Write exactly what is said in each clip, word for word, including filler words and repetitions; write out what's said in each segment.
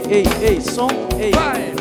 ei, ei, som, ei. Vai!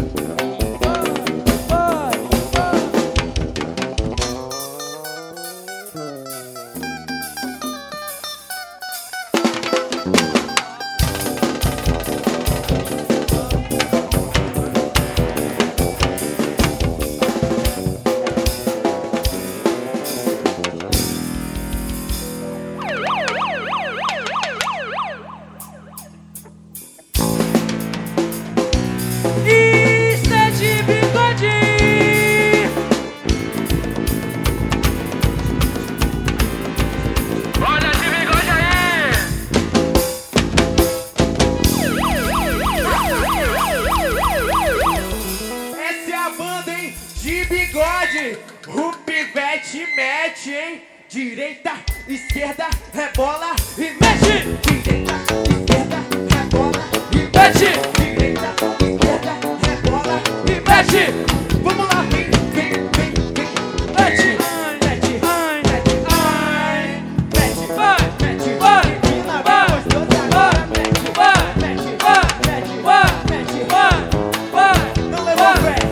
De bigode, o pivete mete, hein? Direita, esquerda, rebola e mete. Direita, esquerda, rebola e mete. Direita, esquerda, rebola e mete. Vamos lá, vem, vem, vem, vem. Mete, mete, ai, mete, ai. Mete, vai, mete, vai. Menina, vai, gostosa agora. Mete, vai, mete, vai, mete, vai, mete, vai, vai. Não levou o pé.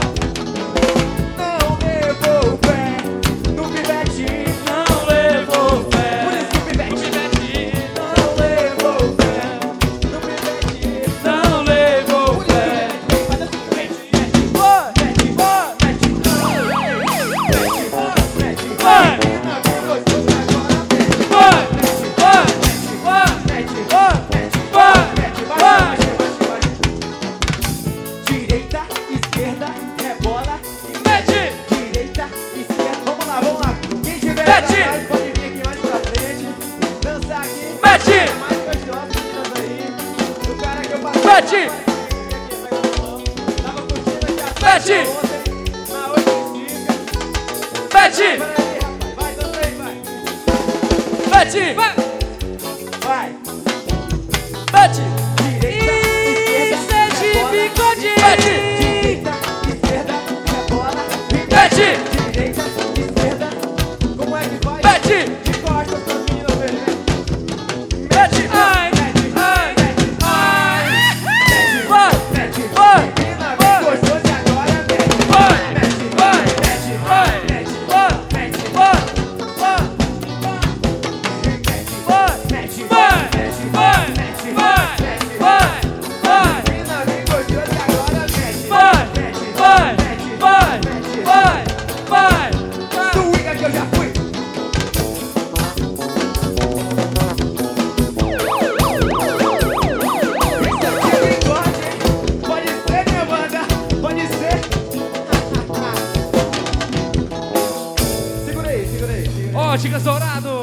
Direita, esquerda, rebola e mete. Direita, esquerda, vamos lá, vamos lá. Quem tiver atrás pode vir aqui mais pra frente. Dançar aqui. Mete. Mais gostosa, meninas aí. O cara que eu passei. Mete. Tava curtindo aqui atrás. Mete. Na hoje fica. Mete. Vai, dança aí, vai. Mete. Vai. Vai. Mete. Direita, esquerda, bigode. Mete. Direita, esquerda, rebola e mete. Direita, esquerda, como é que vai? Mete. De costas pra menina vermelha. Mete. Ai, mete, ai, mete, ai. Mete, vai, mete, vai. Menina, vem gostoso e agora mete. Vai, mete, vai, mete, vai, mete, vai, mete, vai, vai, vai, mete, vai, mete, vai, mete, vai, mete, vai, vai. Menina, vem gostoso e agora mete. Vai, mete, vai, mete, vai, mete, vai, vai, vai. Swinga que eu já fui. Isso aqui é bigode, hein? Pode ser, minha banda, pode ser. Segura aí, segura aí, segura aí. Ó, Chicas Dourado!